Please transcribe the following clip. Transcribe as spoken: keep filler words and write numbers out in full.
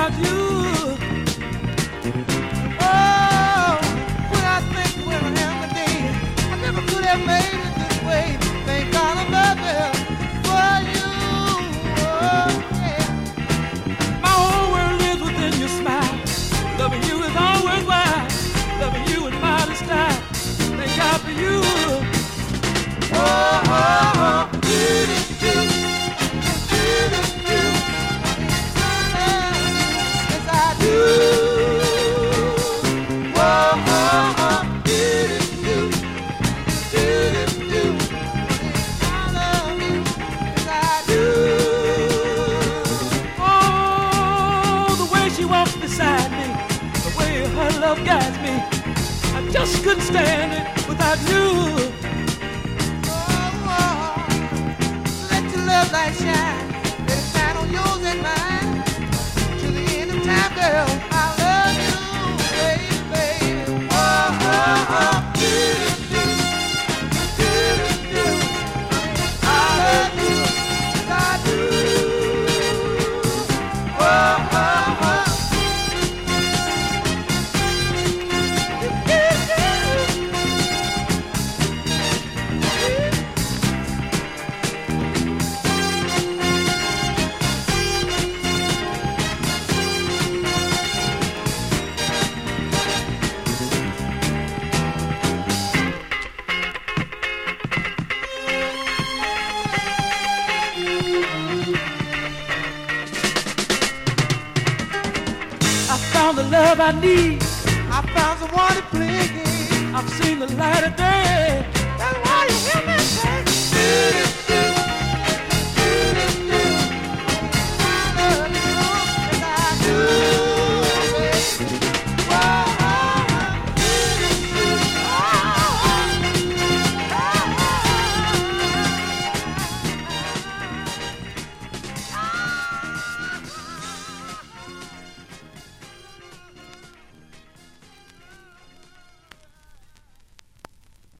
without you. Oh, when I think when I am today, I never could have made it this way. Thank God I'm loving for you. Oh, yeah. My whole world lives within your smile. Loving you is all worthwhile. Loving you is my style. Thank God for you. Oh, oh, oh. Yes, I do. Oh, oh, oh. I love you. Yes, I do. Oh, the way she walks beside me, the way her love guides me, I just couldn't stand it without you. Oh, oh. Let your love light shine. Let it shine on yours and mine. To the end of time, girl, I love you, baby, baby. Oh, oh, oh. Do, do, do, do, do. I love you, yes, I do. Oh, oh, oh. I found the love I need. I found someone to please. I've seen the light of day. That's why you hear me say,